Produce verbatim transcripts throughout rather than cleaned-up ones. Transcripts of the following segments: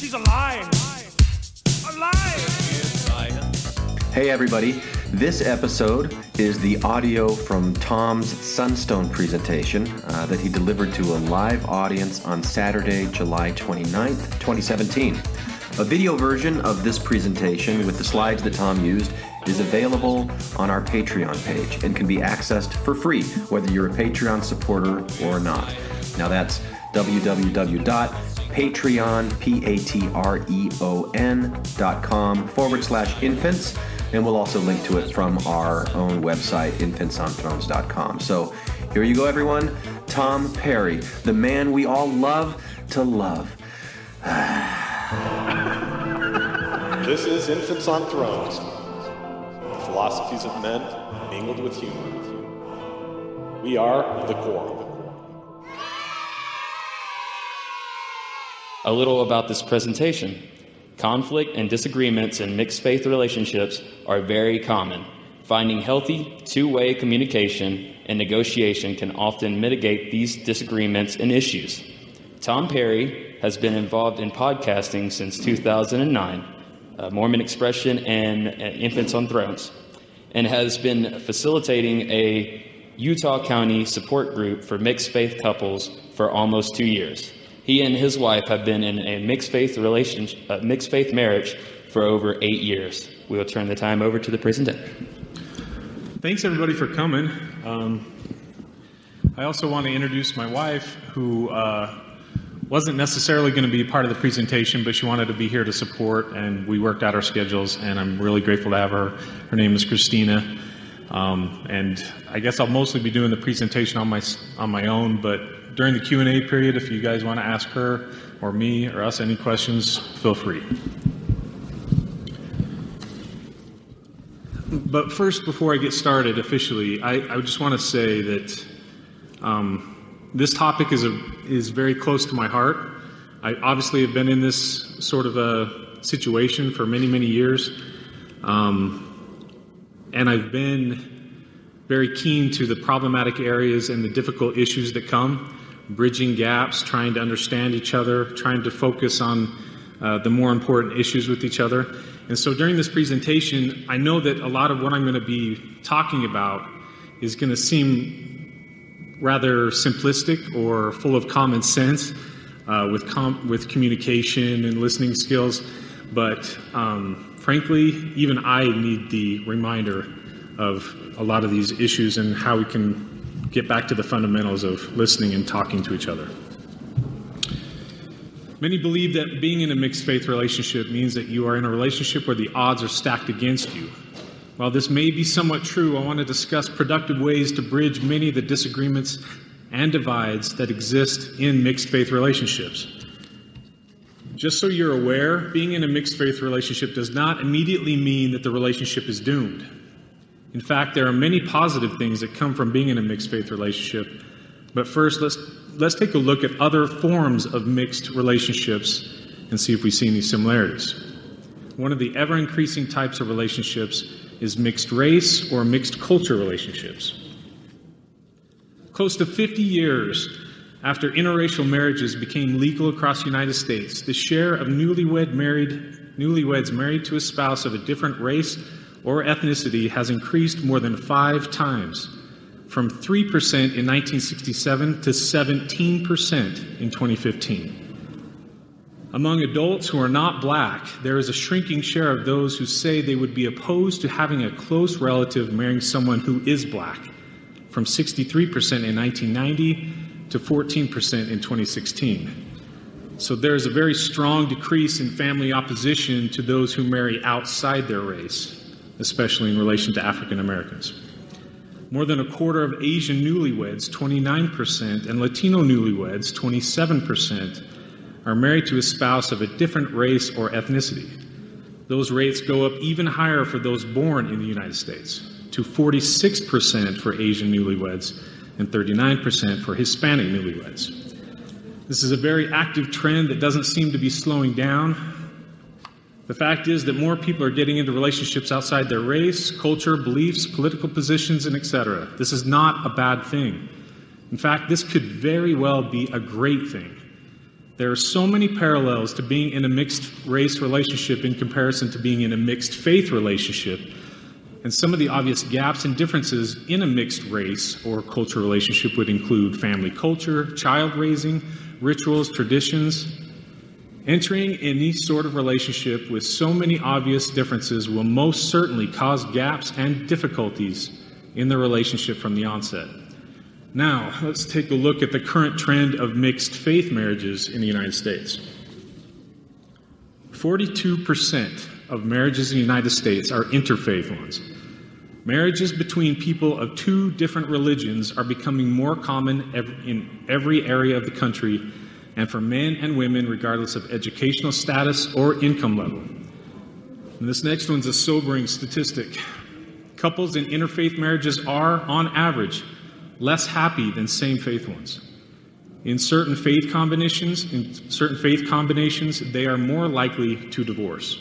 He's alive. Alive. Hey everybody, this episode is the audio from Tom's Sunstone presentation uh, that he delivered to a live audience on Saturday, July twenty-ninth, twenty seventeen. A video version of this presentation with the slides that Tom used is available on our Patreon page and can be accessed for free, whether you're a Patreon supporter or not. Now that's www.patreon, P-A-T-R-E-O-N dot com forward slash infants, and we'll also link to it from our own website, infants on thrones dot com. So here you go, everyone. Tom Perry, the man we all love to love. This is Infants on Thrones, the philosophies of men mingled with humor. We are the Quorum. A little about this presentation. Conflict and disagreements in mixed faith relationships are very common. Finding healthy two-way communication and negotiation can often mitigate these disagreements and issues. Tom Perry has been involved in podcasting since two thousand nine, uh, Mormon Expression and uh, Infants on Thrones, and has been facilitating a Utah County support group for mixed faith couples for almost two years. He and his wife have been in a mixed faith relationship, uh, mixed faith marriage for over eight years. We will turn the time over to the presenter. Thanks everybody for coming. Um, I also want to introduce my wife, who uh, wasn't necessarily going to be part of the presentation, but she wanted to be here to support, and we worked out our schedules, and I'm really grateful to have her. Her name is Christina, um, and I guess I'll mostly be doing the presentation on my on my own, but during the Q and A period, if you guys want to ask her or me or us any questions, feel free. But first, before I get started officially, I, I just want to say that um, this topic is a, is very close to my heart. I obviously have been in this sort of a situation for many, many years, um, and I've been very keen to the problematic areas and the difficult issues that come, bridging gaps, trying to understand each other, trying to focus on uh, the more important issues with each other. And so during this presentation, I know that a lot of what I'm going to be talking about is going to seem rather simplistic or full of common sense uh, with com- with communication and listening skills. But um, frankly, even I need the reminder of a lot of these issues and how we can get back to the fundamentals of listening and talking to each other. Many believe that being in a mixed faith relationship means that you are in a relationship where the odds are stacked against you. While this may be somewhat true, I want to discuss productive ways to bridge many of the disagreements and divides that exist in mixed faith relationships. Just so you're aware, being in a mixed faith relationship does not immediately mean that the relationship is doomed. In fact, there are many positive things that come from being in a mixed faith relationship. But first, let's let's take a look at other forms of mixed relationships and see if we see any similarities. One of the ever-increasing types of relationships is mixed race or mixed culture relationships. Close to fifty years after interracial marriages became legal across the United States, the share of newlywed married, newlyweds married to a spouse of a different race or ethnicity has increased more than five times, from three percent in nineteen sixty-seven to seventeen percent in twenty fifteen. Among adults who are not black, there is a shrinking share of those who say they would be opposed to having a close relative marrying someone who is black, from sixty-three percent in nineteen ninety to fourteen percent in twenty sixteen. So there is a very strong decrease in family opposition to those who marry outside their race, especially in relation to African Americans. More than a quarter of Asian newlyweds, twenty-nine percent, and Latino newlyweds, twenty-seven percent, are married to a spouse of a different race or ethnicity. Those rates go up even higher for those born in the United States, to forty-six percent for Asian newlyweds and thirty-nine percent for Hispanic newlyweds. This is a very active trend that doesn't seem to be slowing down. The fact is that more people are getting into relationships outside their race, culture, beliefs, political positions, and et cetera. This is not a bad thing. In fact, this could very well be a great thing. There are so many parallels to being in a mixed race relationship in comparison to being in a mixed faith relationship. And some of the obvious gaps and differences in a mixed race or culture relationship would include family culture, child raising, rituals, traditions. Entering any sort of relationship with so many obvious differences will most certainly cause gaps and difficulties in the relationship from the onset. Now, let's take a look at the current trend of mixed faith marriages in the United States. forty-two percent of marriages in the United States are interfaith ones. Marriages between people of two different religions are becoming more common in every area of the country, and for men and women, regardless of educational status or income level. And this next one's a sobering statistic. Couples in interfaith marriages are, on average, less happy than same-faith ones. In certain faith combinations, in certain faith combinations, they are more likely to divorce.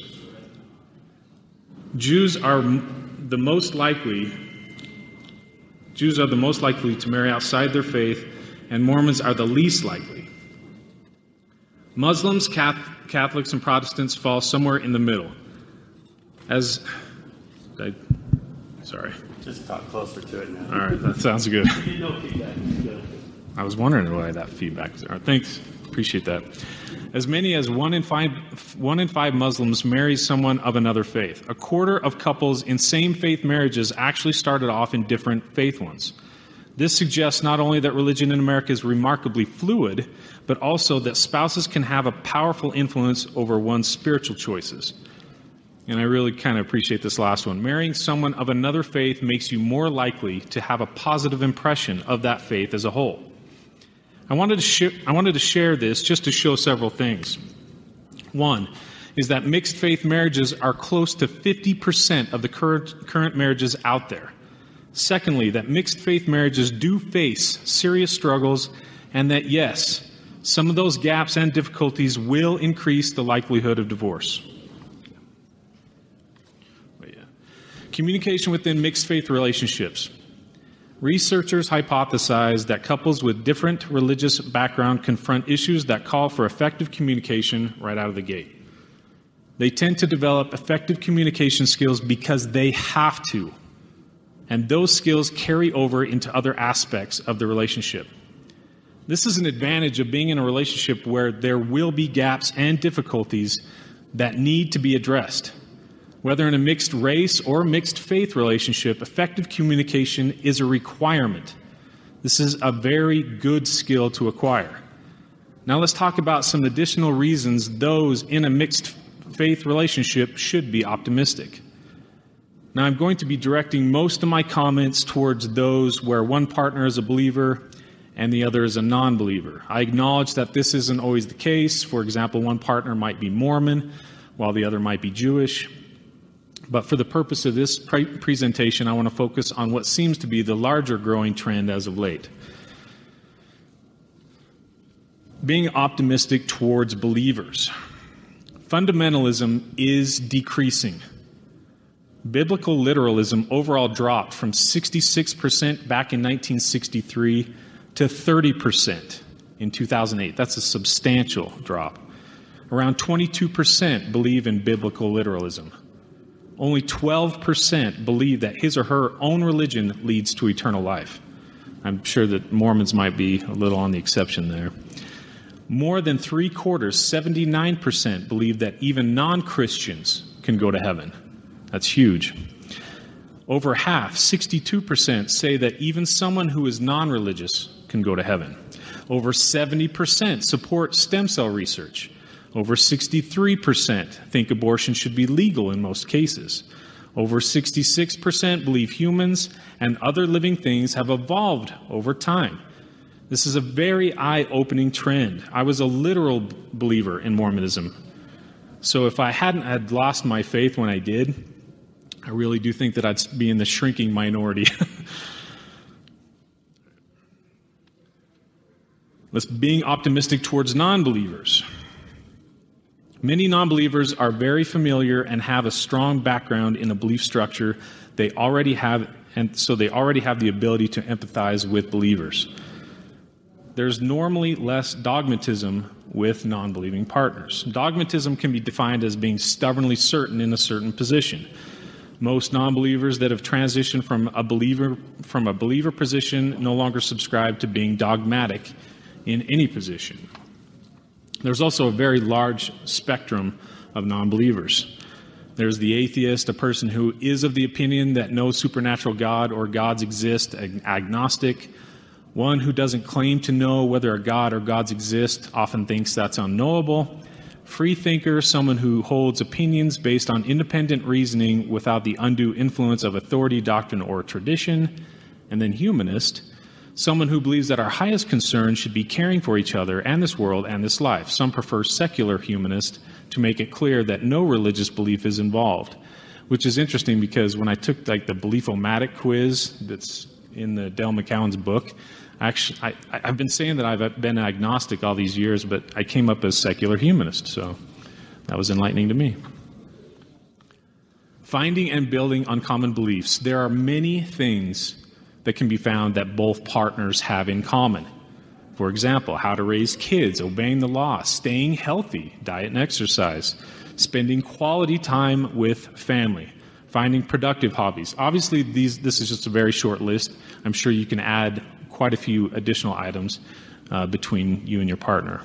Jews are the most likely Jews are the most likely to marry outside their faith, and Mormons are the least likely. Muslims, Catholics, and Protestants fall somewhere in the middle. As I, sorry. Just talk closer to it now. All right, that sounds good. No feedback. Good. I was wondering why that feedback was. All right, thanks. Appreciate that. As many as one in five, one in five Muslims marry someone of another faith. A quarter of couples in same-faith marriages actually started off in different faith ones. This suggests not only that religion in America is remarkably fluid, but also that spouses can have a powerful influence over one's spiritual choices. And I really kind of appreciate this last one. Marrying someone of another faith makes you more likely to have a positive impression of that faith as a whole. I wanted to sh- I wanted to share this just to show several things. One is that mixed faith marriages are close to fifty percent of the current, current marriages out there. Secondly, that mixed faith marriages do face serious struggles, and that, yes, some of those gaps and difficulties will increase the likelihood of divorce. But yeah. Communication within mixed faith relationships. Researchers hypothesize that couples with different religious background confront issues that call for effective communication right out of the gate. They tend to develop effective communication skills because they have to, and those skills carry over into other aspects of the relationship. This is an advantage of being in a relationship where there will be gaps and difficulties that need to be addressed. Whether in a mixed race or mixed faith relationship, effective communication is a requirement. This is a very good skill to acquire. Now let's talk about some additional reasons those in a mixed faith relationship should be optimistic. Now I'm going to be directing most of my comments towards those where one partner is a believer and the other is a non-believer. I acknowledge that this isn't always the case. For example, one partner might be Mormon while the other might be Jewish. But for the purpose of this pre- presentation, I want to focus on what seems to be the larger growing trend as of late. Being optimistic towards believers. Fundamentalism is decreasing. Biblical literalism overall dropped from sixty-six percent back in nineteen sixty-three to thirty percent in two thousand eight. That's a substantial drop. Around twenty-two percent believe in biblical literalism. Only twelve percent believe that his or her own religion leads to eternal life. I'm sure that Mormons might be a little on the exception there. More than three quarters, seventy-nine percent, believe that even non-Christians can go to heaven. That's huge. Over half, sixty-two percent, say that even someone who is non-religious can go to heaven. Over seventy percent support stem cell research. Over sixty-three percent think abortion should be legal in most cases. Over sixty-six percent believe humans and other living things have evolved over time. This is a very eye-opening trend. I was a literal believer in Mormonism. So if I hadn't had lost my faith when I did, I really do think that I'd be in the shrinking minority. Let's being optimistic towards non-believers. Many non-believers are very familiar and have a strong background in a belief structure they already have, and so they already have the ability to empathize with believers. there's normally less dogmatism with non-believing partners. Dogmatism can be defined as being stubbornly certain in a certain position. Most non-believers that have transitioned from a believer from a believer position no longer subscribe to being dogmatic in any position. There's also a very large spectrum of non-believers. There's the atheist, a person who is of the opinion that no supernatural God or gods exist, ag- agnostic. One who doesn't claim to know whether a God or gods exist, often thinks that's unknowable. Free thinker, someone who holds opinions based on independent reasoning without the undue influence of authority, doctrine, or tradition. And then humanist, someone who believes that our highest concern should be caring for each other and this world and this life. Some prefer secular humanist to make it clear that no religious belief is involved, which is interesting because when I took like the Belief-O-Matic quiz that's in the Dale McCowan's book, actually, I, I've been saying that I've been agnostic all these years, but I came up as secular humanist, so that was enlightening to me. Finding and building uncommon beliefs. There are many things that can be found that both partners have in common. For example, how to raise kids, obeying the law, staying healthy, diet and exercise, spending quality time with family, finding productive hobbies. Obviously, these, this is just a very short list. I'm sure you can add quite a few additional items uh, between you and your partner.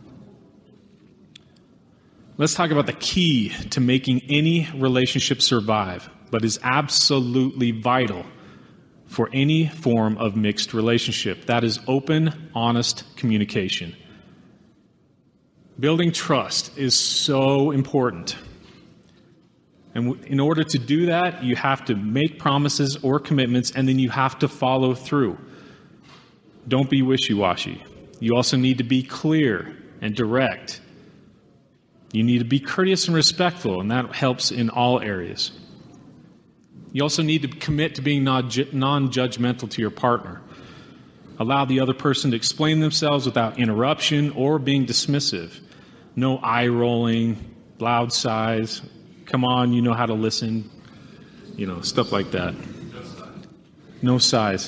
Let's talk about the key to making any relationship survive, but is absolutely vital for any form of mixed relationship. That is open, honest communication. Building trust is so important. And in order to do that, you have to make promises or commitments, and then you have to follow through. Don't be wishy-washy. You also need to be clear and direct. You need to be courteous and respectful, and that helps in all areas. You also need to commit to being non-judgmental to your partner. Allow the other person to explain themselves without interruption or being dismissive. No eye-rolling, loud sighs. Come on, you know how to listen. You know, stuff like that. No sighs.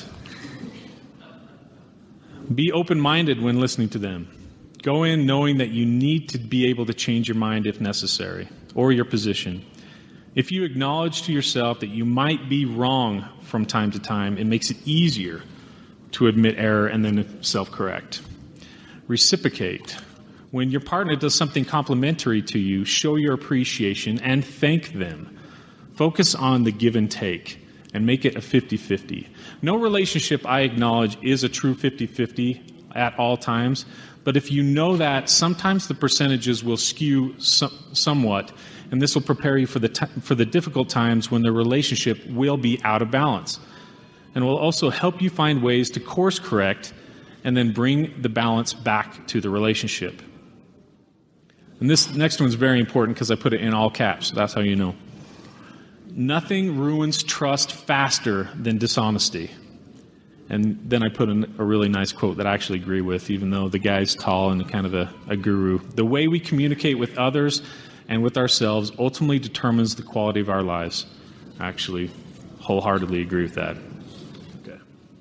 Be open-minded when listening to them. Go in knowing that you need to be able to change your mind if necessary, or your position. If you acknowledge to yourself that you might be wrong from time to time, it makes it easier to admit error and then self-correct. Reciprocate. When your partner does something complimentary to you, show your appreciation and thank them. Focus on the give and take and make it a fifty-fifty. No relationship, I acknowledge, is a true fifty-fifty at all times, but if you know that, sometimes the percentages will skew so- somewhat, and this will prepare you for the t- for the difficult times when the relationship will be out of balance. And will also help you find ways to course correct and then bring the balance back to the relationship. And this next one's very important because I put it in all caps. So that's how you know. Nothing ruins trust faster than dishonesty. And then I put in a really nice quote that I actually agree with, even though the guy's tall and kind of a, a guru. The way we communicate with others and with ourselves ultimately determines the quality of our lives. I actually wholeheartedly agree with that. Okay.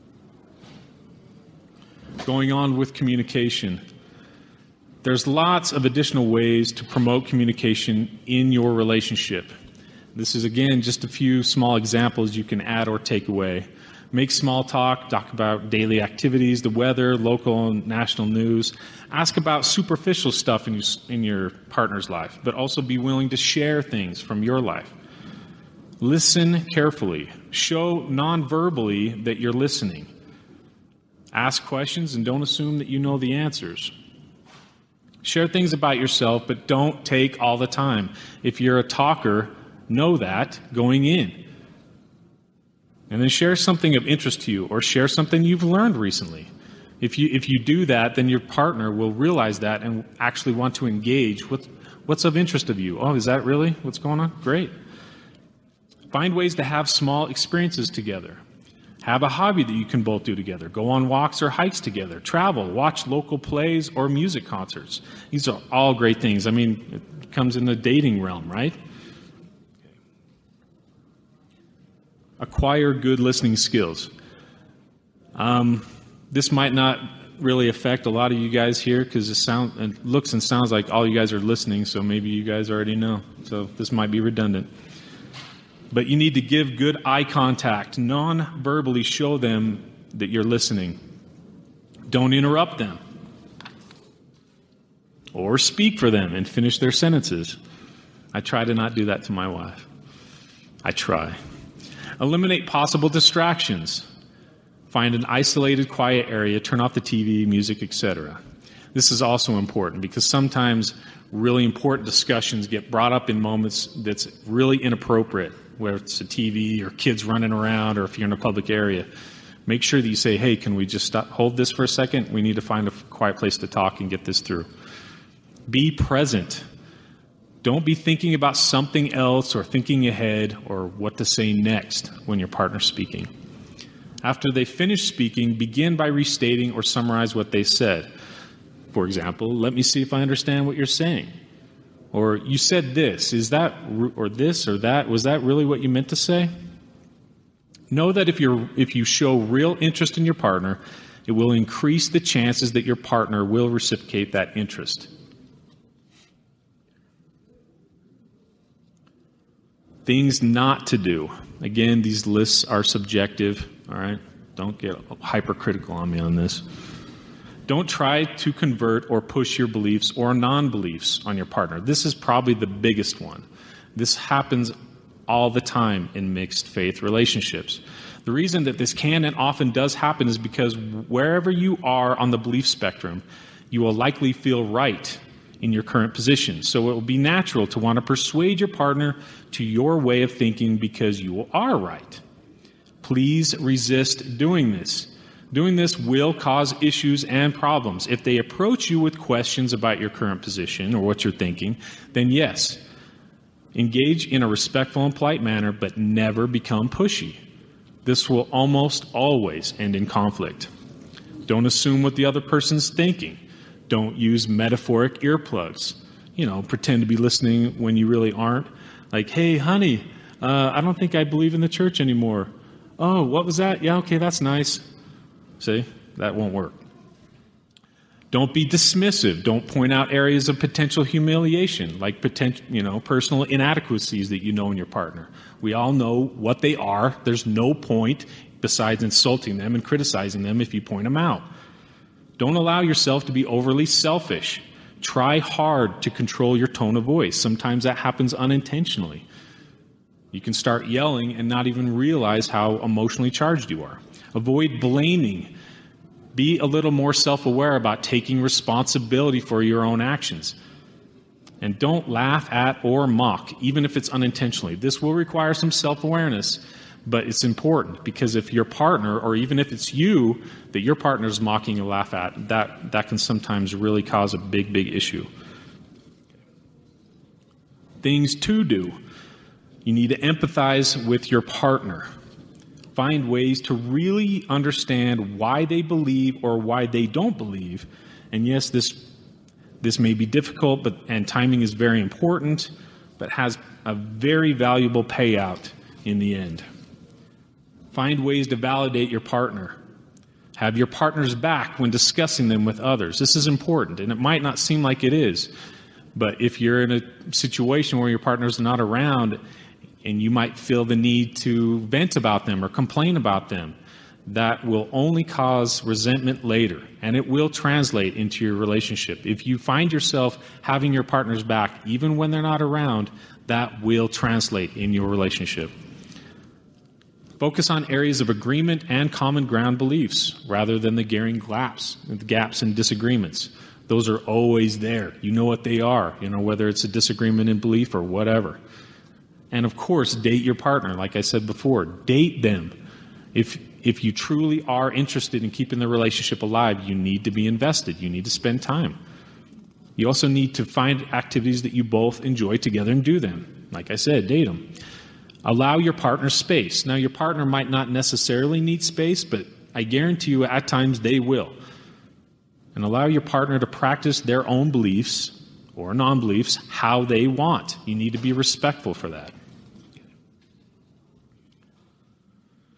Going on with communication. There's lots of additional ways to promote communication in your relationship. This is, again, just a few small examples you can add or take away. Make small talk, talk about daily activities, the weather, local and national news. Ask about superficial stuff in your, in your partner's life, but also be willing to share things from your life. Listen carefully. Show non-verbally that you're listening. Ask questions and don't assume that you know the answers. Share things about yourself, but don't take all the time. If you're a talker, know that going in. And then share something of interest to you or share something you've learned recently. If you if you do that, then your partner will realize that and actually want to engage. What, what's of interest of you? Oh, is that really what's going on? Great. Find ways to have small experiences together. Have a hobby that you can both do together. Go on walks or hikes together. Travel. Watch local plays or music concerts. These are all great things. I mean, it comes in the dating realm, right? Acquire good listening skills. Um, this might not really affect a lot of you guys here because it, sound, it looks and sounds like all you guys are listening, so maybe you guys already know. So this might be redundant. But you need to give good eye contact. Non-verbally show them that you're listening. Don't interrupt them. Or speak for them and finish their sentences. I try to not do that to my wife. I try. Eliminate possible distractions. Find an isolated, quiet area, turn off the T V, music, et cetera. This is also important because sometimes really important discussions get brought up in moments that's really inappropriate, whether it's a T V or kids running around or if you're in a public area. Make sure that you say, hey, can we just stop, hold this for a second? We need to find a quiet place to talk and get this through. Be present. Don't be thinking about something else or thinking ahead or what to say next when your partner's speaking. After they finish speaking, begin by restating or summarize what they said. For example, let me see if I understand what you're saying. Or you said this, is that, or this or that, was that really what you meant to say? Know that if you're, if you show real interest in your partner, it will increase the chances that your partner will reciprocate that interest. Things not to do. Again, these lists are subjective, all right? Don't get hypercritical on me on this. Don't try to convert or push your beliefs or non-beliefs on your partner. This is probably the biggest one. This happens all the time in mixed faith relationships. The reason that this can and often does happen is because wherever you are on the belief spectrum, you will likely feel right in your current position. So it will be natural to want to persuade your partner to your way of thinking because you are right. Please resist doing this. Doing this will cause issues and problems. If they approach you with questions about your current position or what you're thinking, then yes, engage in a respectful and polite manner, but never become pushy. This will almost always end in conflict. Don't assume what the other person's thinking. Don't use metaphoric earplugs. You know, pretend to be listening when you really aren't. Like, hey, honey, uh, I don't think I believe in the church anymore. Oh, what was that? Yeah, okay, that's nice. See, that won't work. Don't be dismissive. Don't point out areas of potential humiliation, like potential, you know, personal inadequacies that you know in your partner. We all know what they are. There's no point besides insulting them and criticizing them if you point them out. Don't allow yourself to be overly selfish. Try hard to control your tone of voice. Sometimes that happens unintentionally. You can start yelling and not even realize how emotionally charged you are. Avoid blaming. Be a little more self-aware about taking responsibility for your own actions. And don't laugh at or mock, even if it's unintentionally. This will require some self-awareness, but it's important because if your partner, or even if it's you that your partner is mocking or laugh at, that, that can sometimes really cause a big, big issue. Things to do. You need to empathize with your partner. Find ways to really understand why they believe or why they don't believe. And yes, this this may be difficult, but and timing is very important, but has a very valuable payout in the end. Find ways to validate your partner. Have your partner's back when discussing them with others. This is important, and it might not seem like it is, but if you're in a situation where your partner's not around, and you might feel the need to vent about them or complain about them, that will only cause resentment later, and it will translate into your relationship. If you find yourself having your partner's back, even when they're not around, that will translate in your relationship. Focus on areas of agreement and common ground beliefs, rather than the glaring gaps, gaps and disagreements. Those are always there. You know what they are, you know, whether it's a disagreement in belief or whatever. And of course, date your partner. Like I said before, date them. If if you truly are interested in keeping the relationship alive, you need to be invested. You need to spend time. You also need to find activities that you both enjoy together and do them. Like I said, date them. Allow your partner space. Now, your partner might not necessarily need space, but I guarantee you at times they will. And allow your partner to practice their own beliefs or non-beliefs how they want. You need to be respectful for that.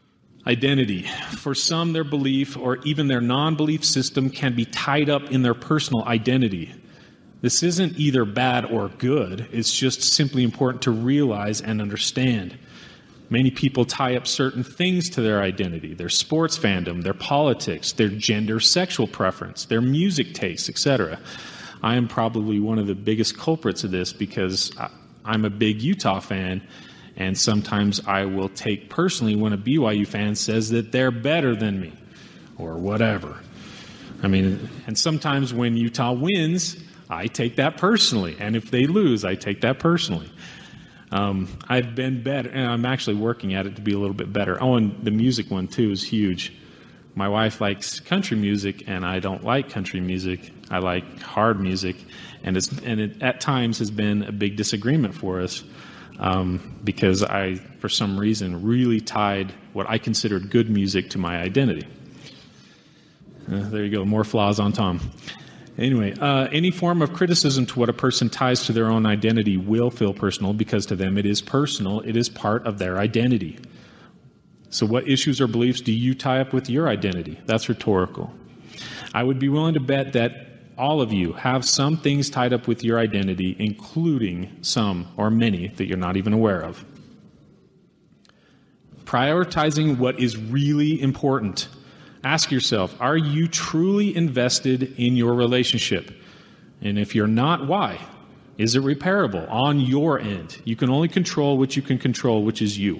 Identity. For some, their belief or even their non-belief system can be tied up in their personal identity. This isn't either bad or good. It's just simply important to realize and understand. Many people tie up certain things to their identity, their sports fandom, their politics, their gender, sexual preference, their music tastes, et cetera. I am probably one of the biggest culprits of this because I'm a big Utah fan, and sometimes I will take personally when a B Y U fan says that they're better than me or whatever. I mean, and sometimes when Utah wins, I take that personally, and if they lose, I take that personally. Um, I've been better, and I'm actually working at it to be a little bit better. Oh, and the music one, too, is huge. My wife likes country music, and I don't like country music. I like hard music, and, it's, and it at times has been a big disagreement for us um, because I, for some reason, really tied what I considered good music to my identity. Uh, there you go, more flaws on Tom. Anyway, uh, any form of criticism to what a person ties to their own identity will feel personal because to them it is personal. It is part of their identity. So what issues or beliefs do you tie up with your identity? That's rhetorical. I would be willing to bet that all of you have some things tied up with your identity, including some or many that you're not even aware of. Prioritizing what is really important. Ask yourself, are you truly invested in your relationship? And if you're not, why? Is it repairable on your end? You can only control what you can control, which is you.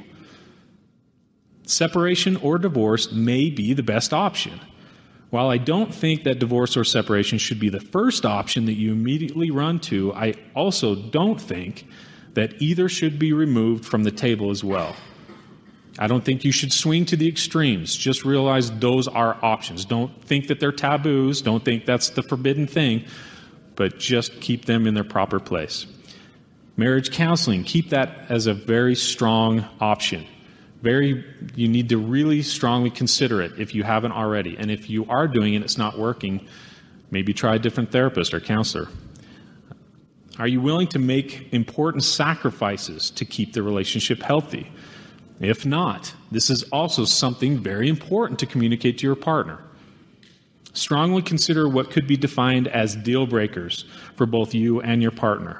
Separation or divorce may be the best option. While I don't think that divorce or separation should be the first option that you immediately run to, I also don't think that either should be removed from the table as well. I don't think you should swing to the extremes. Just realize those are options. Don't think that they're taboos. Don't think that's the forbidden thing, but just keep them in their proper place. Marriage counseling, keep that as a very strong option. Very, you need to really strongly consider it if you haven't already. And if you are doing it, it's not working, maybe try a different therapist or counselor. Are you willing to make important sacrifices to keep the relationship healthy? If not, this is also something very important to communicate to your partner. Strongly consider what could be defined as deal breakers for both you and your partner.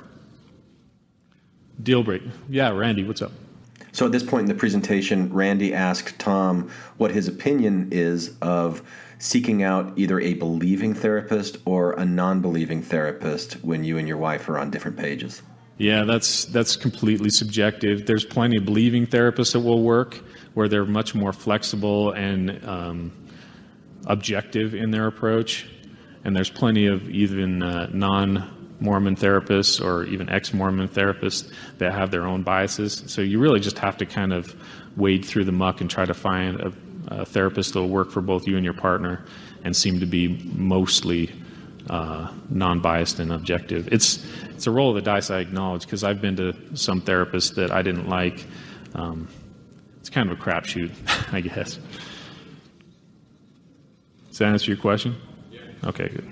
Deal breaker. Yeah, Randy, what's up? So at this point in the presentation, Randy asked Tom what his opinion is of seeking out either a believing therapist or a non-believing therapist when you and your wife are on different pages. Yeah, that's that's completely subjective. There's plenty of believing therapists that will work where they're much more flexible and um, objective in their approach. And there's plenty of even uh, non-Mormon therapists or even ex-Mormon therapists that have their own biases. So you really just have to kind of wade through the muck and try to find a, a therapist that will work for both you and your partner and seem to be mostly Uh, non-biased and objective. It's it's a roll of the dice, I acknowledge, because I've been to some therapists that I didn't like. Um, it's kind of a crapshoot, I guess. Does that answer your question? Yeah. Okay, good.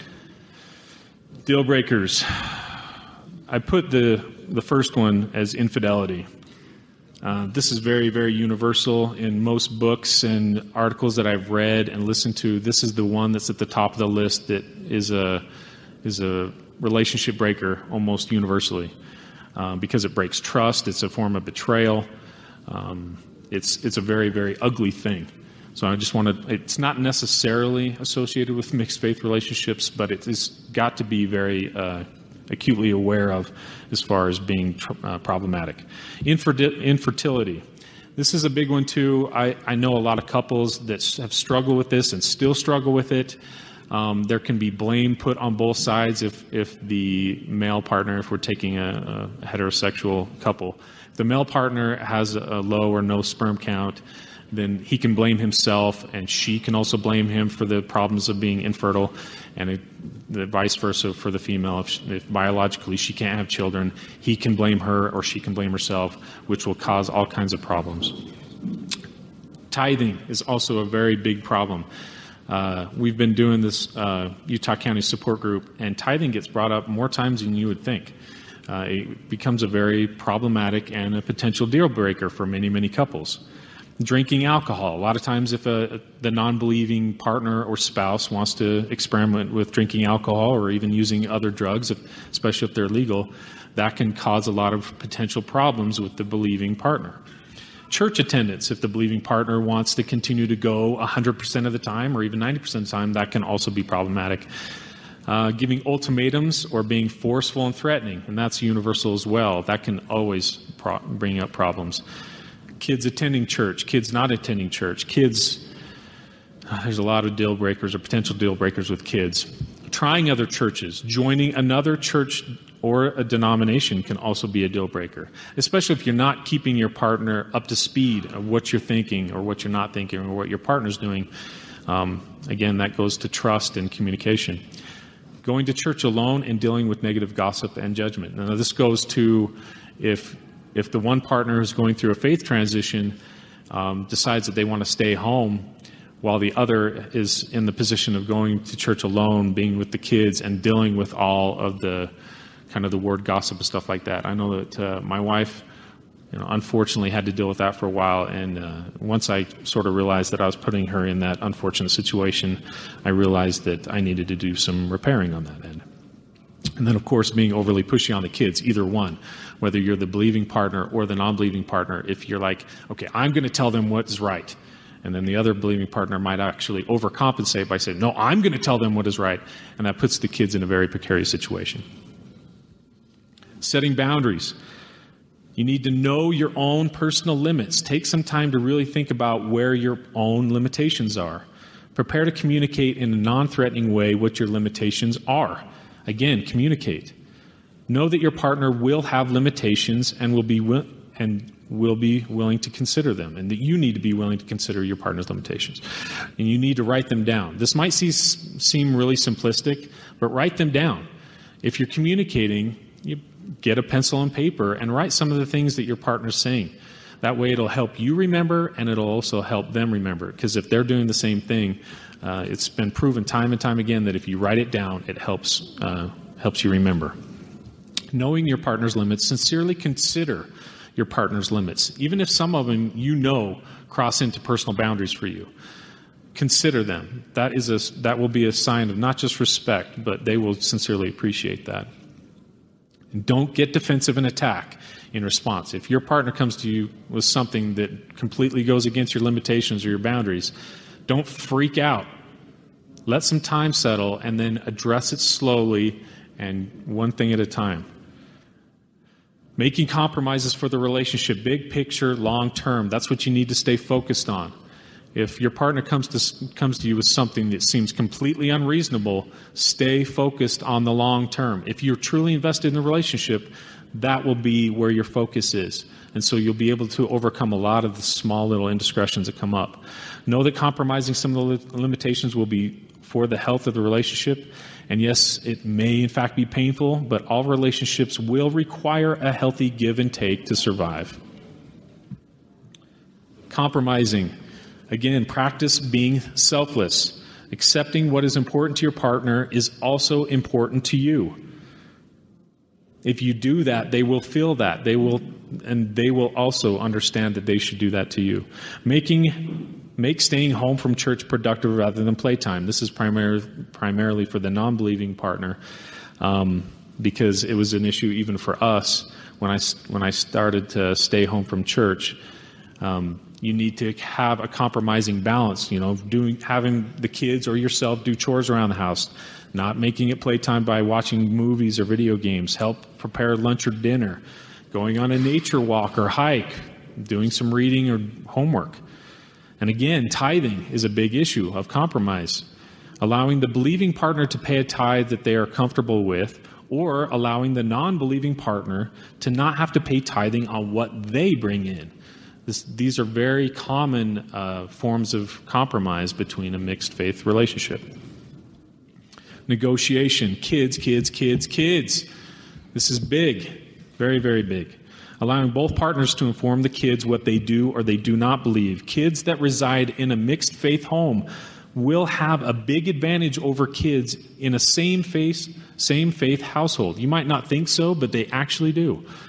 Deal breakers. I put the the first one as infidelity. Uh, this is very, very universal in most books and articles that I've read and listened to. This is the one that's at the top of the list that is a is a relationship breaker almost universally um, because it breaks trust. It's a form of betrayal. Um, it's it's a very, very ugly thing. So I just want to. It's not necessarily associated with mixed faith relationships, but it has got to be very Uh, acutely aware of as far as being uh, problematic. Infer- infertility. This is a big one too. I, I know a lot of couples that have struggled with this and still struggle with it. Um, there can be blame put on both sides if, if the male partner, if we're taking a, a heterosexual couple, if the male partner has a low or no sperm count, then he can blame himself, and she can also blame him for the problems of being infertile, and it, the vice versa for the female. If, she, if biologically she can't have children, he can blame her or she can blame herself, which will cause all kinds of problems. Tithing is also a very big problem. Uh, we've been doing this uh, Utah County support group, and tithing gets brought up more times than you would think. Uh, it becomes a very problematic and a potential deal breaker for many, many couples. Drinking alcohol. A lot of times if a, the non-believing partner or spouse wants to experiment with drinking alcohol or even using other drugs, if, especially if they're legal, that can cause a lot of potential problems with the believing partner. Church attendance. If the believing partner wants to continue to go one hundred percent of the time or even ninety percent of the time, that can also be problematic. Uh, giving ultimatums or being forceful and threatening, and that's universal as well. That can always pro- bring up problems. Kids attending church, kids not attending church, kids, uh, there's a lot of deal breakers or potential deal breakers with kids. Trying other churches, joining another church or a denomination can also be a deal breaker, especially if you're not keeping your partner up to speed of what you're thinking or what you're not thinking or what your partner's doing. Um, again, that goes to trust and communication. Going to church alone and dealing with negative gossip and judgment. Now, this goes to if if the one partner who's going through a faith transition um, decides that they want to stay home while the other is in the position of going to church alone, being with the kids, and dealing with all of the kind of the word gossip and stuff like that. I know that uh, my wife, you know, unfortunately had to deal with that for a while, and uh, once I sort of realized that I was putting her in that unfortunate situation, I realized that I needed to do some repairing on that end. And then, of course, being overly pushy on the kids, either one, whether you're the believing partner or the non-believing partner. If you're like, okay, I'm going to tell them what is right, and then the other believing partner might actually overcompensate by saying, no, I'm going to tell them what is right, and that puts the kids in a very precarious situation. Setting boundaries. You need to know your own personal limits. Take some time to really think about where your own limitations are. Prepare to communicate in a non-threatening way what your limitations are. Again, communicate. Know that your partner will have limitations and will be wi- and will be willing to consider them, and that you need to be willing to consider your partner's limitations. And you need to write them down. This might see, seem really simplistic, but write them down. If you're communicating, you get a pencil and paper and write some of the things that your partner's saying. That way it'll help you remember, and it'll also help them remember. Because if they're doing the same thing, uh, it's been proven time and time again that if you write it down, it helps uh, helps you remember. Knowing your partner's limits, sincerely consider your partner's limits. Even if some of them you know cross into personal boundaries for you, consider them. That is a, that will be a sign of not just respect, but they will sincerely appreciate that. And don't get defensive and attack in response. If your partner comes to you with something that completely goes against your limitations or your boundaries, don't freak out. Let some time settle and then address it slowly and one thing at a time. Making compromises for the relationship, big picture, long term, that's what you need to stay focused on. If your partner comes to comes to you with something that seems completely unreasonable, stay focused on the long term. If you're truly invested in the relationship, that will be where your focus is. And so you'll be able to overcome a lot of the small little indiscretions that come up. Know that compromising some of the limitations will be for the health of the relationship. And yes, it may in fact be painful, but all relationships will require a healthy give and take to survive. Compromising. Again, practice being selfless. Accepting what is important to your partner is also important to you. If you do that, they will feel that. They will, and they will also understand that they should do that to you. Making Make staying home from church productive rather than playtime. This is primar- primarily for the non-believing partner, um, because it was an issue even for us when I, when I started to stay home from church. Um, you need to have a compromising balance, you know, doing having the kids or yourself do chores around the house, not making it playtime by watching movies or video games, help prepare lunch or dinner, going on a nature walk or hike, doing some reading or homework. And again, tithing is a big issue of compromise. Allowing the believing partner to pay a tithe that they are comfortable with, or allowing the non-believing partner to not have to pay tithing on what they bring in. This, these are very common uh, forms of compromise between a mixed faith relationship. Negotiation. Kids, kids, kids, kids. This is big. Very, very big. Allowing both partners to inform the kids what they do or they do not believe. Kids that reside in a mixed faith home will have a big advantage over kids in a same faith, same faith household. You might not think so, but they actually do.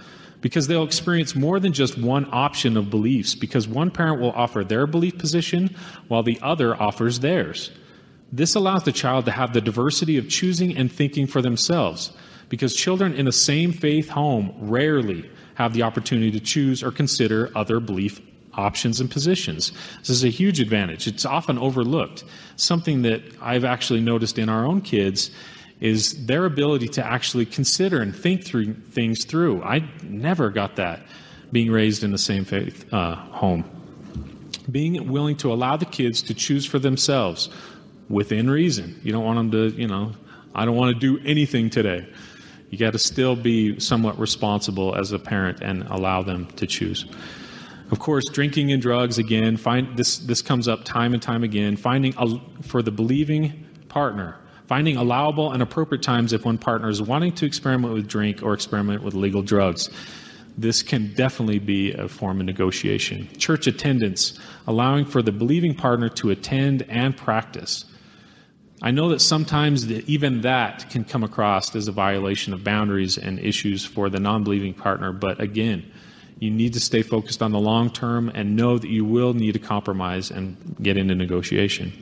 because they'll experience more than just one option of beliefs, because one parent will offer their belief position while the other offers theirs. This allows the child to have the diversity of choosing and thinking for themselves, because children in the same faith home rarely have the opportunity to choose or consider other belief options and positions. This is a huge advantage. It's often overlooked. Something that I've actually noticed in our own kids is their ability to actually consider and think through things through. I never got that being raised in the same faith uh, home. Being willing to allow the kids to choose for themselves within reason. You don't want them to, you know, I don't want to do anything today. You got to still be somewhat responsible as a parent and allow them to choose. Of course, drinking and drugs, again, find this this comes up time and time again. Finding a, for the believing partner, finding allowable and appropriate times if one partner is wanting to experiment with drink or experiment with legal drugs. This can definitely be a form of negotiation. Church attendance, allowing for the believing partner to attend and practice. I know that sometimes that even that can come across as a violation of boundaries and issues for the non-believing partner, but again, you need to stay focused on the long term and know that you will need to compromise and get into negotiation.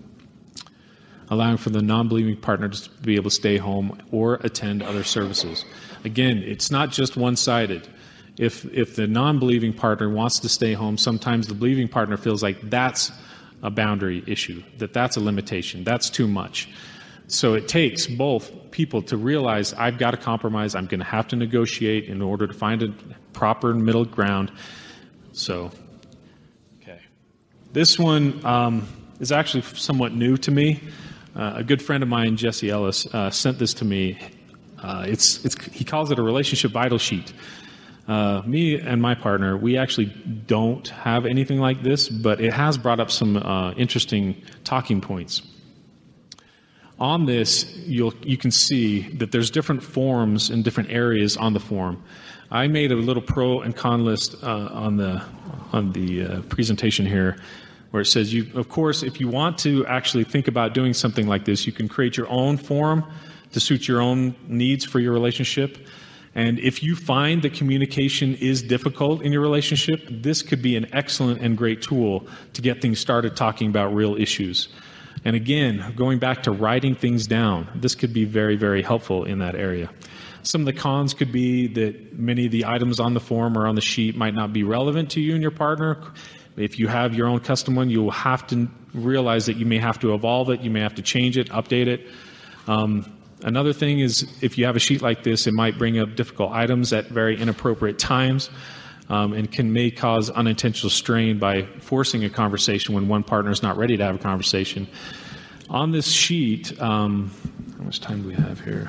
Allowing for the non-believing partner to be able to stay home or attend other services. Again, it's not just one-sided. If if the non-believing partner wants to stay home, sometimes the believing partner feels like that's a boundary issue, that that's a limitation, that's too much. So it takes both people to realize I've got to compromise, I'm going to have to negotiate in order to find a proper middle ground. So, okay. This one um, is actually somewhat new to me. Uh, a good friend of mine, Jesse Ellis, uh, sent this to me. Uh, it's, it's, he calls it a relationship vital sheet. Uh, me and my partner, we actually don't have anything like this, but it has brought up some uh, interesting talking points. On this, you'll, you can see that there's different forms in different areas on the form. I made a little pro and con list uh, on the, on the uh, presentation here, where it says, you, of course, if you want to actually think about doing something like this, you can create your own form to suit your own needs for your relationship. And if you find that communication is difficult in your relationship, this could be an excellent and great tool to get things started talking about real issues. And again, going back to writing things down, this could be very, very helpful in that area. Some of the cons could be that many of the items on the form or on the sheet might not be relevant to you and your partner. If you have your own custom one, you'll have to realize that you may have to evolve it, you may have to change it, update it. Um, Another thing is, if you have a sheet like this, it might bring up difficult items at very inappropriate times um, and can may cause unintentional strain by forcing a conversation when one partner is not ready to have a conversation. On this sheet, um, how much time do we have here?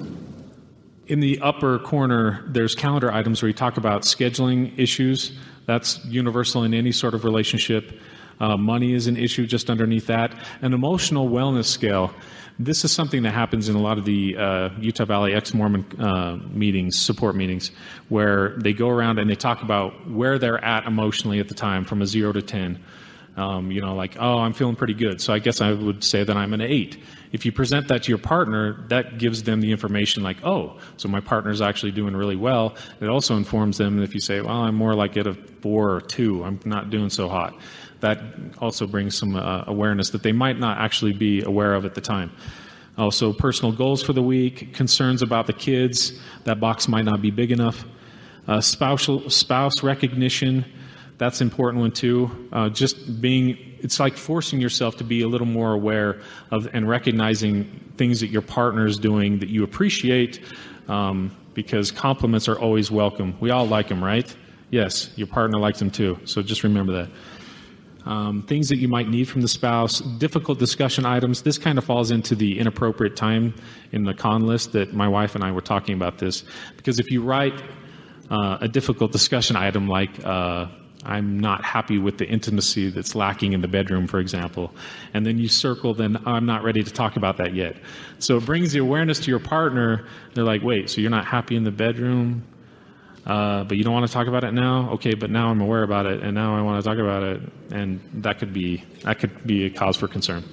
In the upper corner, there's calendar items where you talk about scheduling issues. That's universal in any sort of relationship. Uh, money is an issue just underneath that. An emotional wellness scale. This is something that happens in a lot of the uh, Utah Valley ex-Mormon uh, meetings, support meetings, where they go around and they talk about where they're at emotionally at the time from a zero to ten. Um, you know, like, oh, I'm feeling pretty good, so I guess I would say that I'm an eight. If you present that to your partner, that gives them the information like, oh, so my partner's actually doing really well. It also informs them if you say, well, I'm more like at a four or two, I'm not doing so hot. That also brings some uh, awareness that they might not actually be aware of at the time. Also, personal goals for the week, concerns about the kids, that box might not be big enough. Uh, spousal, spouse recognition, that's an important one too. Uh, just being, it's like forcing yourself to be a little more aware of and recognizing things that your partner is doing that you appreciate, um, because compliments are always welcome. We all like them, right? Yes, your partner likes them too, so just remember that. Um, things that you might need from the spouse, difficult discussion items. This kind of falls into the inappropriate time in the con list that my wife and I were talking about this. Because if you write uh, a difficult discussion item like, uh, I'm not happy with the intimacy that's lacking in the bedroom, for example, and then you circle, then I'm not ready to talk about that yet. So it brings the awareness to your partner. They're like, wait, so you're not happy in the bedroom? Uh, but you don't want to talk about it now? Okay, but now I'm aware about it, and now I want to talk about it, and that could be that could be a cause for concern.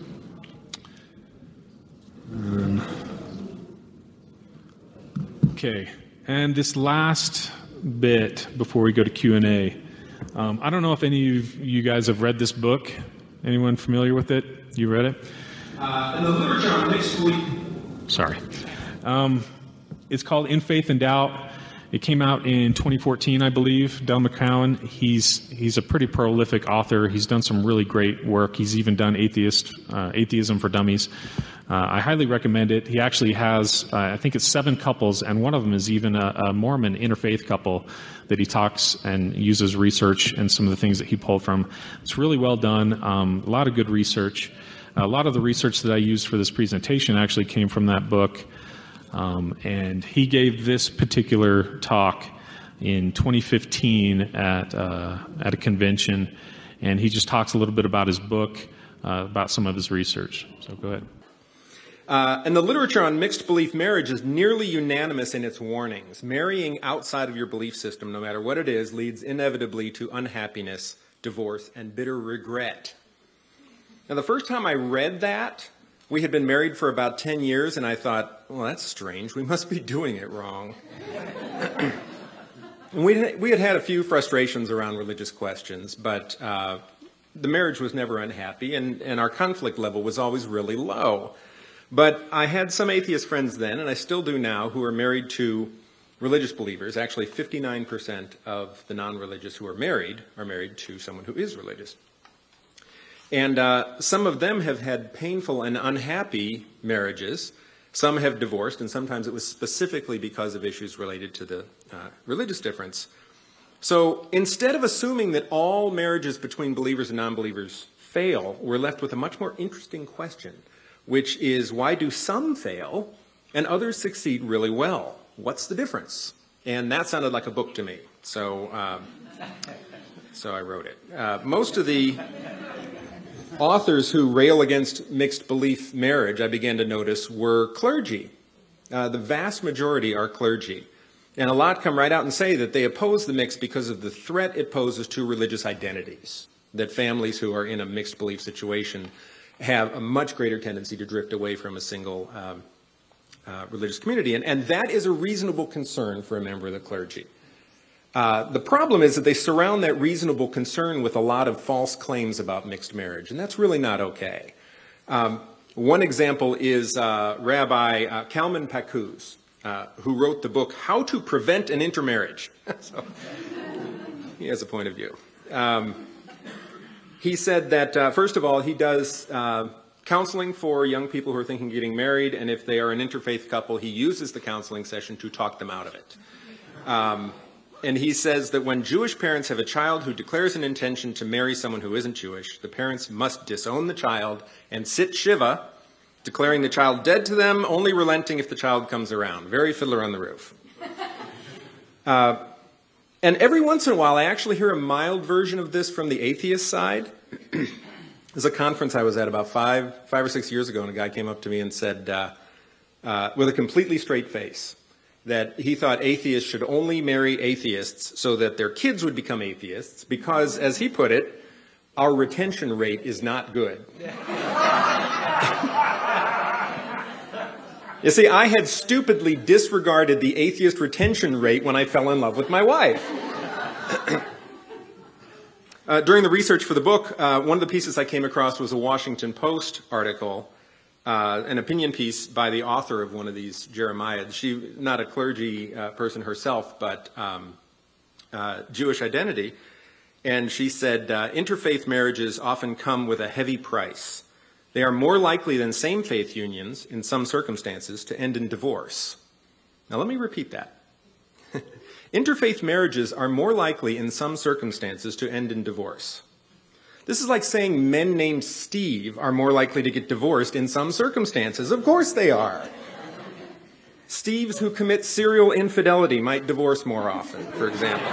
Um, okay, and this last bit before we go to Q and A. Um, I don't know if any of you guys have read this book. Anyone familiar with it? You read it? Uh, in the literature on mixed belief. Sorry. Um, it's called In Faith and Doubt. It came out in twenty fourteen, I believe. Del McCowan, he's he's a pretty prolific author. He's done some really great work. He's even done atheist uh, Atheism for Dummies. Uh, I highly recommend it. He actually has, uh, I think it's seven couples, and one of them is even a, a Mormon interfaith couple that he talks and uses research and some of the things that he pulled from. It's really well done. Um, a lot of good research. A lot of the research that I used for this presentation actually came from that book. Um, and he gave this particular talk in twenty fifteen at uh, at a convention, and he just talks a little bit about his book, uh, about some of his research. So go ahead. Uh, and the literature on mixed belief marriage is nearly unanimous in its warnings. Marrying outside of your belief system, no matter what it is, leads inevitably to unhappiness, divorce, and bitter regret. Now, the first time I read that, we had been married for about ten years, and I thought, well, that's strange. We must be doing it wrong. And we, we had had a few frustrations around religious questions, but uh, the marriage was never unhappy, and, and our conflict level was always really low. But I had some atheist friends then, and I still do now, who are married to religious believers. Actually, fifty-nine percent of the non-religious who are married are married to someone who is religious. And uh, some of them have had painful and unhappy marriages. Some have divorced, and sometimes it was specifically because of issues related to the uh, religious difference. So instead of assuming that all marriages between believers and non-believers fail, we're left with a much more interesting question, which is, why do some fail and others succeed really well? What's the difference? And that sounded like a book to me, so, um, so I wrote it. Uh, most of the authors who rail against mixed belief marriage, I began to notice, were clergy. Uh, the vast majority are clergy. And a lot come right out and say that they oppose the mix because of the threat it poses to religious identities, that families who are in a mixed belief situation have a much greater tendency to drift away from a single um, uh, religious community. And, and that is a reasonable concern for a member of the clergy. Uh, the problem is that they surround that reasonable concern with a lot of false claims about mixed marriage, and that's really not okay. Um, one example is uh, Rabbi uh, Kalman Pakuz, uh, who wrote the book, How to Prevent an Intermarriage. So, he has a point of view. Um, he said that, uh, first of all, he does uh, counseling for young people who are thinking of getting married, and if they are an interfaith couple, he uses the counseling session to talk them out of it. Um, And he says that when Jewish parents have a child who declares an intention to marry someone who isn't Jewish, the parents must disown the child and sit Shiva, declaring the child dead to them, only relenting if the child comes around. Very Fiddler on the Roof. Uh, and every once in a while, I actually hear a mild version of this from the atheist side. There's a conference I was at about five, five or six years ago, and a guy came up to me and said, uh, uh, with a completely straight face, that he thought atheists should only marry atheists so that their kids would become atheists because, as he put it, our retention rate is not good. You see, I had stupidly disregarded the atheist retention rate when I fell in love with my wife. uh, during the research for the book, uh, one of the pieces I came across was a Washington Post article, Uh, an opinion piece by the author of one of these Jeremiads. She, not a clergy uh, person herself, but um, uh, Jewish identity. And she said, uh, interfaith marriages often come with a heavy price. They are more likely than same-faith unions, in some circumstances, to end in divorce. Now let me repeat that. Interfaith marriages are more likely, in some circumstances, to end in divorce. This is like saying men named Steve are more likely to get divorced in some circumstances. Of course they are. Steves who commit serial infidelity might divorce more often, for example.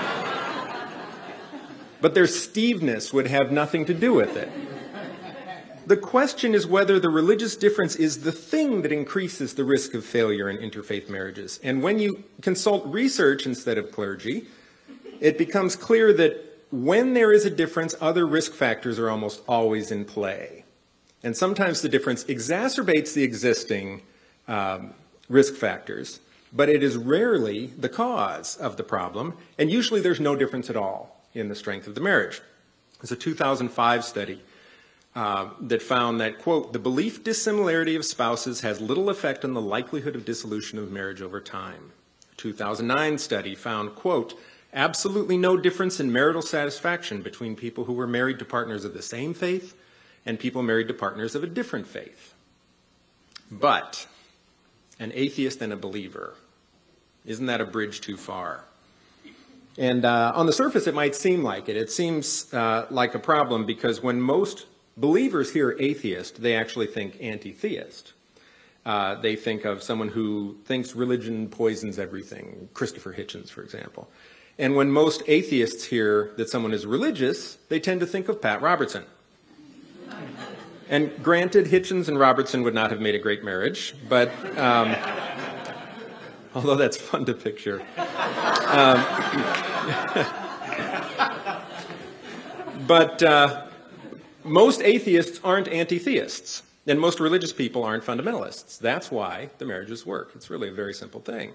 But their Steveness would have nothing to do with it. The question is whether the religious difference is the thing that increases the risk of failure in interfaith marriages. And when you consult research instead of clergy, it becomes clear that when there is a difference, other risk factors are almost always in play. And sometimes the difference exacerbates the existing um, risk factors. but it is rarely the cause of the problem, and usually there's no difference at all in the strength of the marriage. There's a two thousand five study uh, that found that, quote, the belief dissimilarity of spouses has little effect on the likelihood of dissolution of marriage over time. A two thousand nine study found, quote, absolutely no difference in marital satisfaction between people who were married to partners of the same faith and people married to partners of a different faith. But an atheist and a believer, isn't that a bridge too far? And uh, on the surface, it might seem like it. It seems uh, like a problem because when most believers hear atheist, they actually think anti-theist. Uh, they think of someone who thinks religion poisons everything, Christopher Hitchens, for example. And when most atheists hear that someone is religious, they tend to think of Pat Robertson. And granted, Hitchens and Robertson would not have made a great marriage, but um, although that's fun to picture. Um, but uh, most atheists aren't anti-theists, and most religious people aren't fundamentalists. That's why the marriages work. It's really a very simple thing.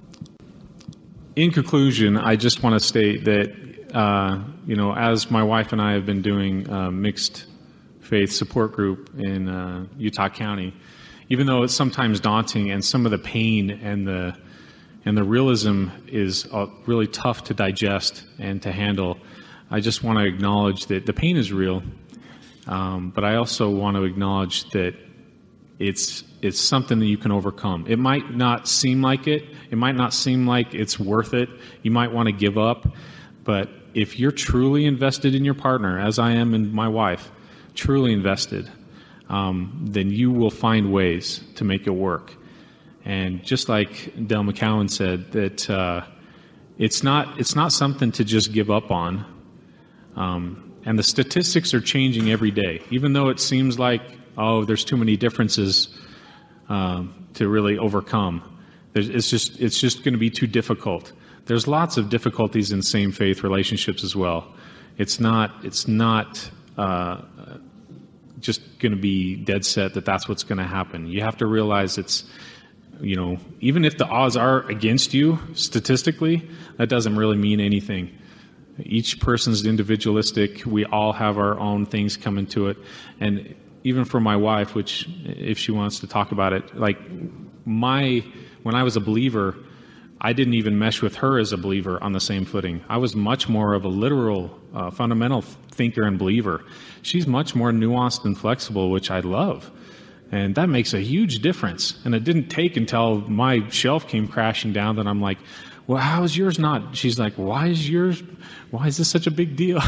In conclusion, I just want to state that, uh, you know, as my wife and I have been doing uh, mixed faith support group in uh, Utah County, even though it's sometimes daunting and some of the pain and the and the realism is uh, really tough to digest and to handle, I just want to acknowledge that the pain is real, um, but I also want to acknowledge that it's it's something that you can overcome. It might not seem like it. It might not seem like it's worth it. You might want to give up, but if you're truly invested in your partner, as I am in my wife, truly invested, um, then you will find ways to make it work. And just like Del McCowan said, that uh, it's not it's not something to just give up on. Um, and the statistics are changing every day. Even though it seems like, oh, there's too many differences um, to really overcome. There's, it's just it's just going to be too difficult. There's lots of difficulties in same faith relationships as well. It's not it's not. Uh, just going to be dead set that that's what's going to happen. You have to realize it's, you know, even if the odds are against you statistically, that doesn't really mean anything. Each person's individualistic. We all have our own things come into it. And even for my wife, which if she wants to talk about it, like my, when I was a believer, I didn't even mesh with her as a believer on the same footing. I was much more of a literal, uh, fundamental thinker and believer. She's much more nuanced and flexible, which I love. And that makes a huge difference. And it didn't take until my shelf came crashing down that I'm like, well, how is yours not? She's like, why is yours, why is this such a big deal?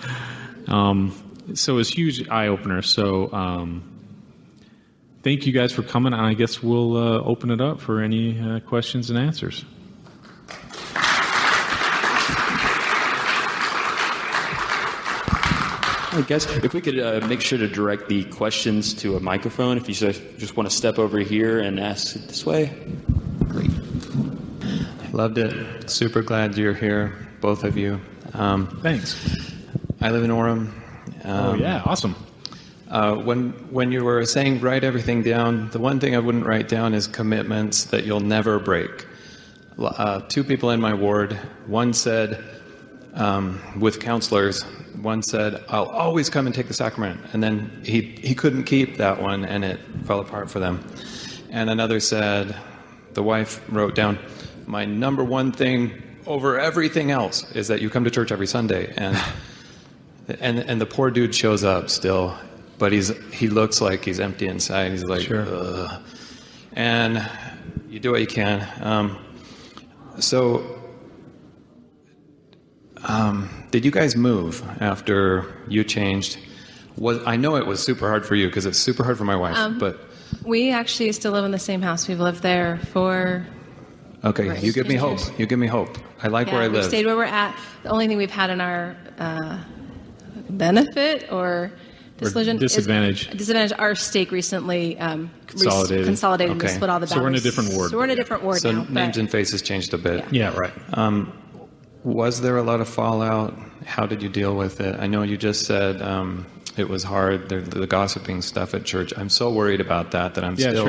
um, so it's a huge eye-opener. So um, thank you guys for coming. And I guess we'll uh, open it up for any uh, questions and answers. I guess if we could uh, make sure to direct the questions to a microphone, if you just, just want to step over here and ask it this way. Great. Loved it. Super glad you're here, both of you. Um, Thanks. I live in Orem. Um, oh, yeah. Awesome. Uh, when when you were saying write everything down, the one thing I wouldn't write down is commitments that you'll never break. Uh, two people in my ward, one said, um, with counselors, one said, I'll always come and take the sacrament. And then he, he couldn't keep that one, and it fell apart for them. And another said, the wife wrote down, my number one thing over everything else is that you come to church every Sunday. And and and the poor dude shows up still, but he's he looks like he's empty inside. He's like, sure. Ugh. And you do what you can. Um, so... Um, did you guys move after you changed? Was I know it was super hard for you because it's super hard for my wife. Um, but we actually still live in the same house. We've lived there for. Okay, you give me hope. You give me hope. I like yeah, where I we've live. Stayed where we're at. The only thing we've had in our uh, benefit or disillusion or disadvantage. Is, disadvantage. Our stake recently um, consolidated. Re- consolidated. Okay. We split all the boundaries. So we're in a different ward. So we're in a different ward so now. names but, and faces changed a bit. Yeah, yeah right. Um, Was there a lot of fallout? How did you deal with it? I know you just said um, it was hard, the, the gossiping stuff at church. I'm so worried about that that I'm yeah, still sure.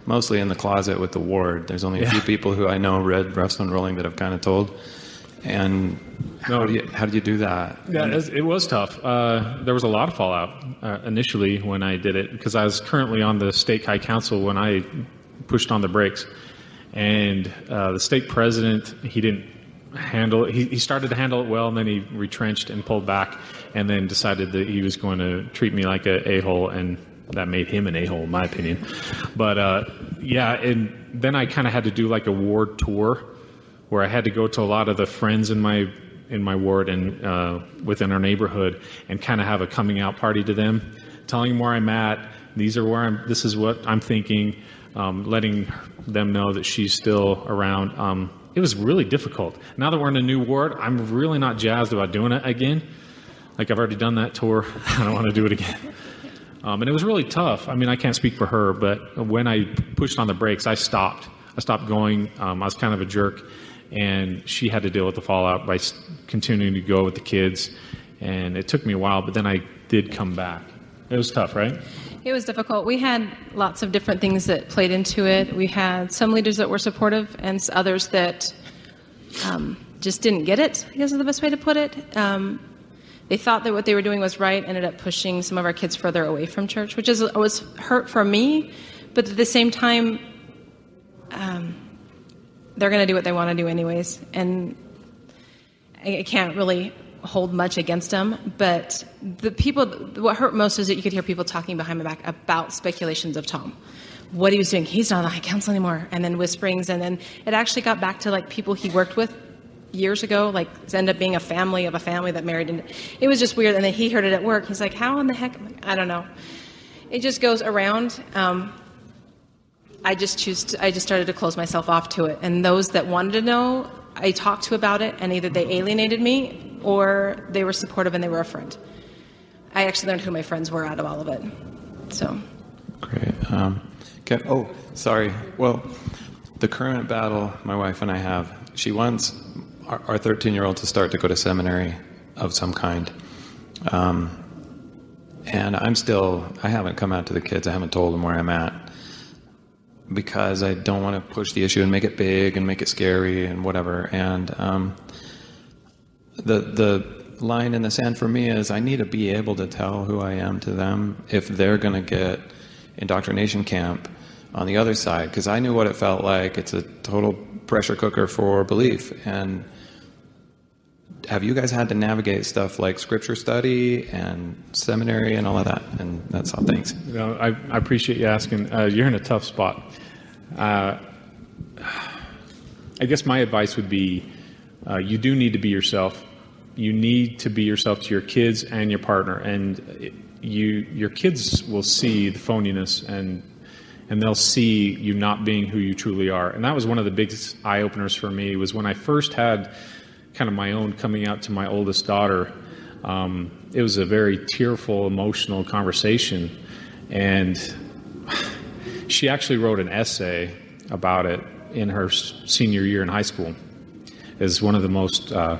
mostly in the closet with the ward. There's only a Yeah. few people who I know read Rough Stone Rolling that I've kind of told. And No. how do you, how did you do that? Yeah, it was, it was tough. Uh, there was a lot of fallout uh, initially when I did it because I was currently on the state high council when I pushed on the brakes. And uh, the state president, he didn't handle it. He, he started to handle it well, and then he retrenched and pulled back, and then decided that he was going to treat me like a a-hole, and that made him an a-hole, in my opinion. But uh, yeah, and then I kind of had to do like a ward tour, where I had to go to a lot of the friends in my in my ward and uh, within our neighborhood, and kind of have a coming out party to them, telling them where I'm at. These are where I'm. This is what I'm thinking. Um, letting them know that she's still around. Um, it was really difficult. Now that we're in a new ward, I'm really not jazzed about doing it again. Like, I've already done that tour. I don't want to do it again. Um, and it was really tough. I mean, I can't speak for her, but when I pushed on the brakes, I stopped. I stopped going. Um, I was kind of a jerk, and she had to deal with the fallout by s- continuing to go with the kids. And it took me a while, but then I did come back. It was tough, right? It was difficult. We had lots of different things that played into it. We had some leaders that were supportive and s- others that um, just didn't get it, I guess is the best way to put it. Um, they thought that what they were doing was right, ended up pushing some of our kids further away from church, which is was hurt for me. But at the same time, um, they're going to do what they want to do anyways. And I, I can't really hold much against them, but the people, what hurt most is that you could hear people talking behind my back about speculations of Tom, what he was doing. He's not on the high council anymore, and then whisperings, and then it actually got back to like people he worked with years ago, like it ended up being a family of a family that married, and it was just weird. And then he heard it at work. He's like, "How in the heck?" I'm like, I don't know. It just goes around. Um, I just choose. To, I just started to close myself off to it, and those that wanted to know, I talked to about it, and either they alienated me or they were supportive and they were a friend. I actually learned who my friends were out of all of it. So. Great. Um, can, oh, sorry. Well, the current battle my wife and I have, she wants our, our thirteen-year-old to start to go to seminary of some kind. Um, and I'm still, I haven't come out to the kids. I haven't told them where I'm at, because I don't want to push the issue and make it big and make it scary and whatever. And um, the the line in the sand for me is I need to be able to tell who I am to them if they're going to get indoctrination camp on the other side, because I knew what it felt like. It's a total pressure cooker for belief. And have you guys had to navigate stuff like scripture study and seminary and all of that? And that's all. Thanks. You know, I, I appreciate you asking. Uh, you're in a tough spot. Uh, I guess my advice would be uh, you do need to be yourself. You need to be yourself to your kids and your partner. And it, you, your kids will see the phoniness, and and they'll see you not being who you truly are. And that was one of the biggest eye-openers for me, was when I first had kind of my own coming out to my oldest daughter. Um, it was a very tearful, emotional conversation, and she actually wrote an essay about it in her senior year in high school. It's one of the most, uh,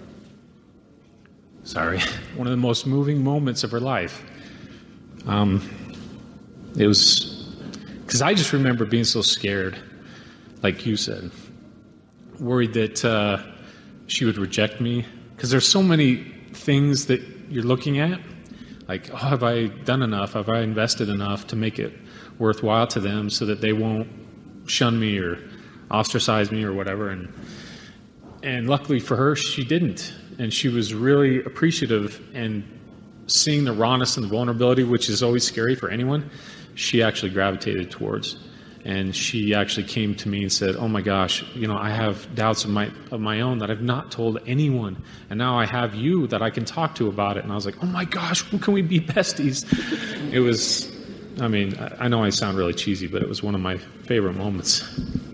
sorry, one of the most moving moments of her life. Um, it was, because I just remember being so scared, like you said, worried that uh, she would reject me, because there's so many things that you're looking at, like, oh, have I done enough? Have I invested enough to make it worthwhile to them so that they won't shun me or ostracize me or whatever? And and luckily for her, she didn't. And she was really appreciative, and seeing the rawness and the vulnerability, which is always scary for anyone, she actually gravitated towards. And she actually came to me and said, oh my gosh, you know, I have doubts of my of my own that I've not told anyone. And now I have you that I can talk to about it. And I was like, oh my gosh, can we be besties? It was, I mean, I know I sound really cheesy, but it was one of my favorite moments.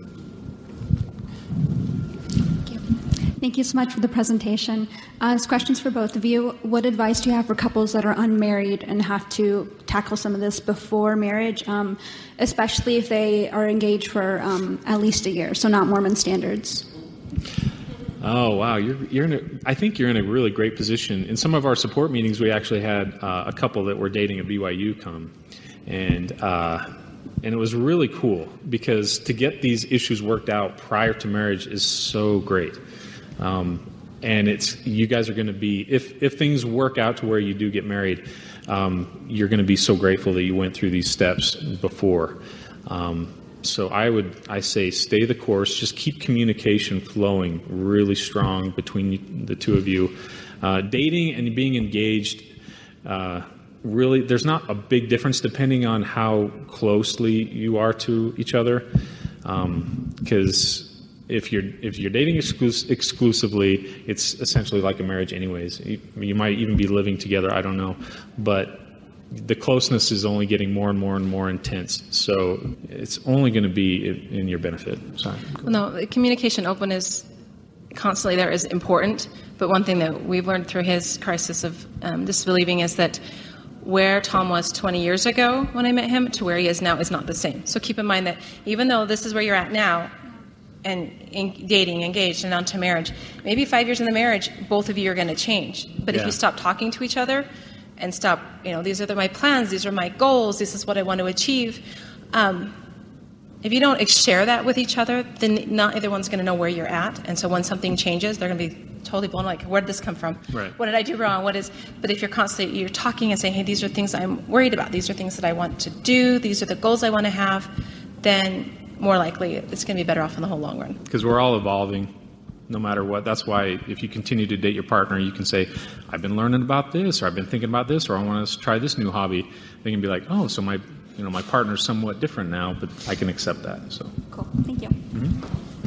Thank you so much for the presentation. Uh, this question's for both of you. What advice do you have for couples that are unmarried and have to tackle some of this before marriage, um, especially if they are engaged for um, at least a year, so not Mormon standards? Oh, wow. You're, you're in a, I think you're in a really great position. In some of our support meetings, we actually had uh, a couple that were dating at B Y U come. And uh, and it was really cool because to get these issues worked out prior to marriage is so great. Um, and it's you guys are going to be, if, if things work out to where you do get married, um, you're going to be so grateful that you went through these steps before. Um, so I would, I say, stay the course. Just keep communication flowing really strong between the two of you. Uh, dating and being engaged, uh, really, there's not a big difference depending on how closely you are to each other. Because um, if you're if you're dating exclus- exclusively, it's essentially like a marriage, anyways. You, you might even be living together. I don't know, but the closeness is only getting more and more and more intense. So it's only going to be in, in your benefit. Sorry. Well, no, communication, openness, constantly there is important. But one thing that we've learned through his crisis of um, disbelieving is that where Tom was twenty years ago when I met him to where he is now is not the same. So keep in mind that even though this is where you're at now, and in dating, engaged, and on to marriage, maybe five years in the marriage, both of you are going to change. But yeah. if you stop talking to each other and stop, you know, these are the, my plans, these are my goals, this is what I want to achieve. Um, if you don't share that with each other, then not either one's going to know where you're at. And so when something changes, they're going to be totally blown, like, where did this come from? Right. What did I do wrong? What is? But if you're constantly, you're talking and saying, hey, these are things I'm worried about. These are things that I want to do. These are the goals I want to have. Then more likely it's going to be better off in the whole long run. Because we're all evolving no matter what. That's why if you continue to date your partner, you can say, I've been learning about this, or I've been thinking about this, or I want to try this new hobby. They can be like, oh, so my you know, my partner's somewhat different now, but I can accept that. So cool. Thank you. Mm-hmm.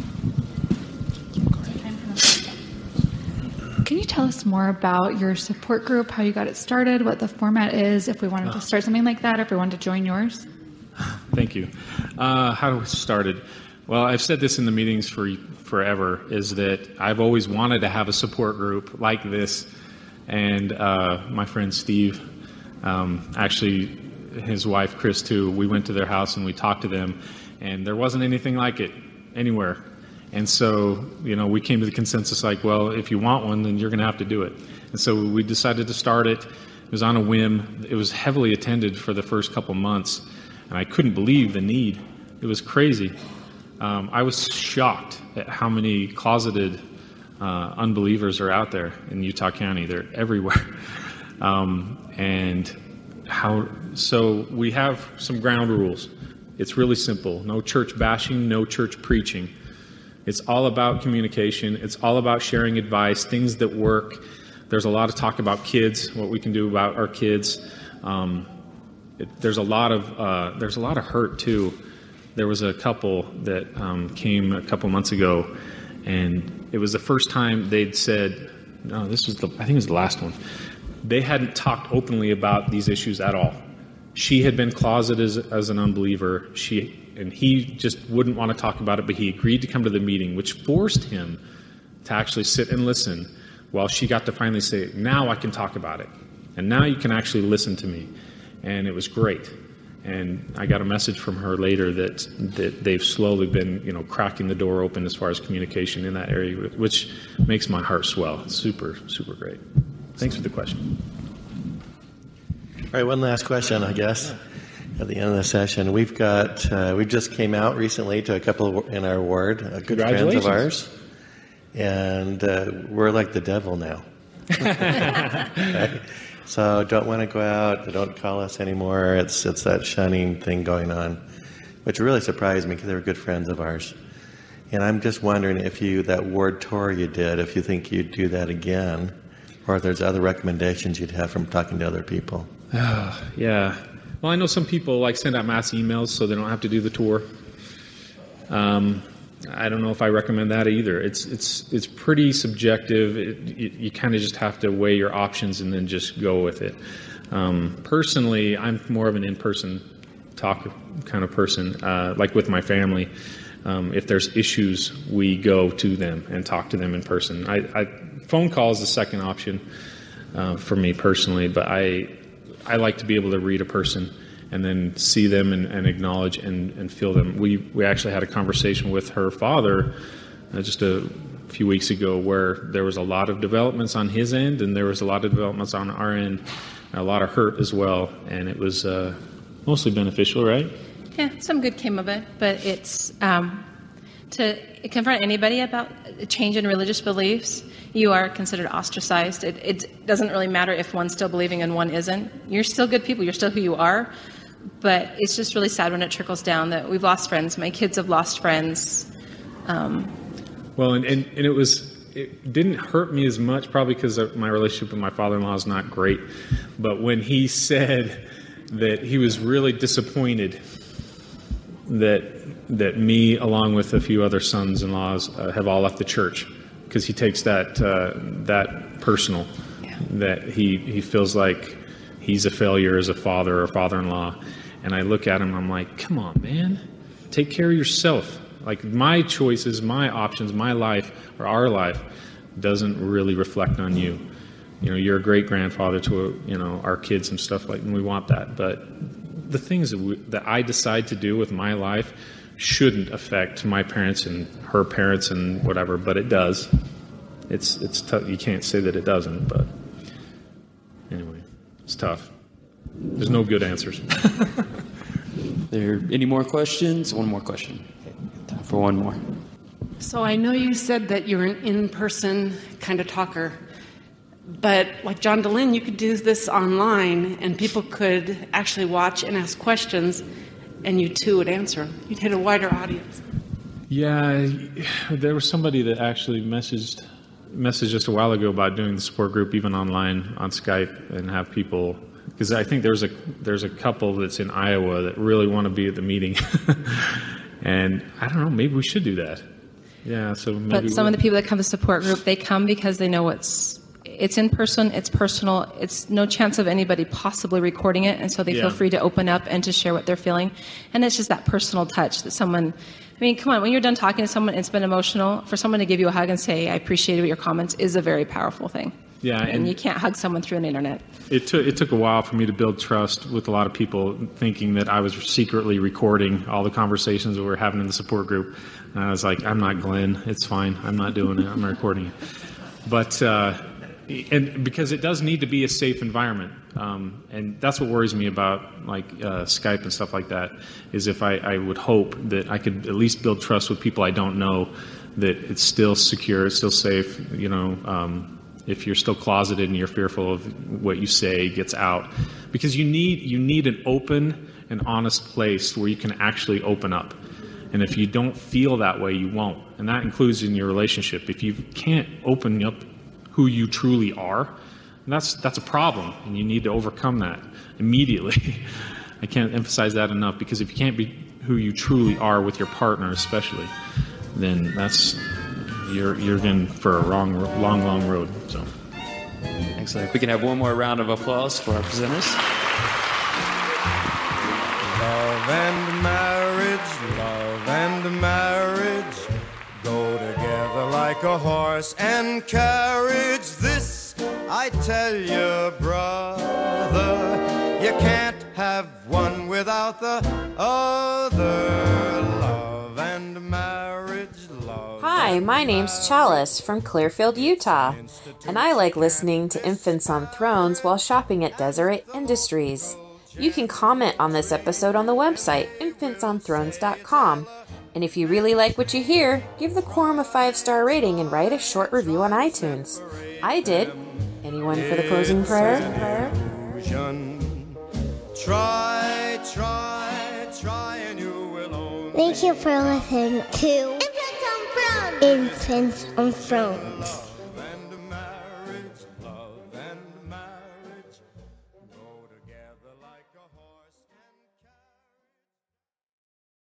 Can you tell us more about your support group, how you got it started, what the format is, if we wanted to start something like that, or if we wanted to join yours? Thank you. Uh, how do we started? Well, I've said this in the meetings for forever, is that I've always wanted to have a support group like this. And uh, my friend Steve, um, actually his wife Chris too, we went to their house and we talked to them, and there wasn't anything like it anywhere. And so, you know, we came to the consensus like, well, if you want one, then you're going to have to do it. And so we decided to start it. It was on a whim. It was heavily attended for the first couple months, and I couldn't believe the need. It was crazy. Um, I was shocked at how many closeted uh, unbelievers are out there in Utah County. They're everywhere. Um, and how, so we have some ground rules. It's really simple. No church bashing, no church preaching. It's all about communication. It's all about sharing advice, things that work. There's a lot of talk about kids, what we can do about our kids. Um, it, there's a lot of uh, there's a lot of hurt too. There was a couple that um, came a couple months ago, and it was the first time they'd said, no, this was the I think it was the last one. They hadn't talked openly about these issues at all. She had been closeted as, as an unbeliever. She and he just wouldn't want to talk about it, but he agreed to come to the meeting, which forced him to actually sit and listen while she got to finally say, now I can talk about it. And now you can actually listen to me. And it was great. And I got a message from her later that, that they've slowly been, you know, cracking the door open as far as communication in that area, which makes my heart swell. It's super, super great. Thanks for the question. All right, one last question, I guess, at the end of the session. We've got, uh, we just came out recently to a couple of, in our ward, uh, good friends of ours, and uh, we're like the devil now. Right? So don't want to go out, don't call us anymore. It's it's that shunning thing going on, which really surprised me because they were good friends of ours. And I'm just wondering if you, that ward tour you did, if you think you'd do that again, or if there's other recommendations you'd have from talking to other people. Oh, yeah. Well, I know some people like send out mass emails so they don't have to do the tour. Um, I don't know if I recommend that either. It's it's it's pretty subjective. It, you you kind of just have to weigh your options and then just go with it. Um, personally, I'm more of an in-person talk kind of person, uh, like with my family. Um, if there's issues, we go to them and talk to them in person. I, I phone call is the second option uh, for me personally, but I I like to be able to read a person and then see them and, and acknowledge and, and feel them. We we actually had a conversation with her father uh, just a few weeks ago where there was a lot of developments on his end and there was a lot of developments on our end, and a lot of hurt as well, and it was uh, mostly beneficial, right? Yeah, some good came of it, but it's um, to confront anybody about a change in religious beliefs, you are considered ostracized. It, it doesn't really matter if one's still believing and one isn't. You're still good people. You're still who you are. But it's just really sad when it trickles down that we've lost friends. My kids have lost friends. Um, well, and, and, and it was it didn't hurt me as much, probably because my relationship with my father-in-law is not great. But when he said that he was really disappointed that that me, along with a few other sons-in-laws, uh, have all left the church, because he takes that uh, that personal, yeah. that he he feels like he's a failure as a father or father-in-law. And I look at him, I'm like, come on, man, take care of yourself. Like, my choices, my options, my life, or our life, doesn't really reflect on you. You know, you're a great grandfather to, you know, our kids and stuff like, and we want that. But the things that, we, that I decide to do with my life shouldn't affect my parents and her parents and whatever, but it does. It's it's tough. You can't say that it doesn't, but anyway, it's tough. There's no good answers. There any more questions? One more question. Time for one more. So I know you said that you're an in-person kind of talker, but like John Dehlin, you could do this online and people could actually watch and ask questions and you too would answer them. You'd hit a wider audience. Yeah, there was somebody that actually messaged messaged just a while ago about doing the support group even online on Skype and have people, because I think there's a there's a couple that's in Iowa that really want to be at the meeting. And I don't know, maybe we should do that. Yeah, so maybe But some we'll. of the people that come to the support group, they come because they know it's it's in person, it's personal, it's no chance of anybody possibly recording it, and so they Yeah. feel free to open up and to share what they're feeling. And it's just that personal touch that someone, I mean, come on, when you're done talking to someone, it's been emotional, for someone to give you a hug and say, I appreciated your comments, is a very powerful thing. Yeah, and, and you can't hug someone through an internet. It took it took a while for me to build trust with a lot of people, thinking that I was secretly recording all the conversations that we were having in the support group. And I was like, I'm not Glenn. It's fine. I'm not doing it. I'm recording it. But uh, and because it does need to be a safe environment, um, and that's what worries me about like uh, Skype and stuff like that. Is if I, I would hope that I could at least build trust with people I don't know, that it's still secure, it's still safe. You know. Um, If you're still closeted and you're fearful of what you say gets out, because you need you need an open and honest place where you can actually open up. And if you don't feel that way, you won't. And that includes in your relationship. If you can't open up who you truly are, that's that's a problem, and you need to overcome that immediately. I can't emphasize that enough, because if you can't be who you truly are with your partner, especially, then that's. You're you're in for a long, long, long road. So, excellent. If we can have one more round of applause for our presenters. Love and marriage, love and marriage go together like a horse and carriage. This I tell you, brother, you can't have one without the other. Love and marriage. Hi, my name's Chalice from Clearfield, Utah, and I like listening to Infants on Thrones while shopping at Deseret Industries. You can comment on this episode on the website, infants on thrones dot com. And if you really like what you hear, give the Quorum a five-star rating and write a short review on iTunes. I did. Anyone for the closing prayer? prayer? Try, try, try, and you will only... Thank you for listening to Infants on Thrones.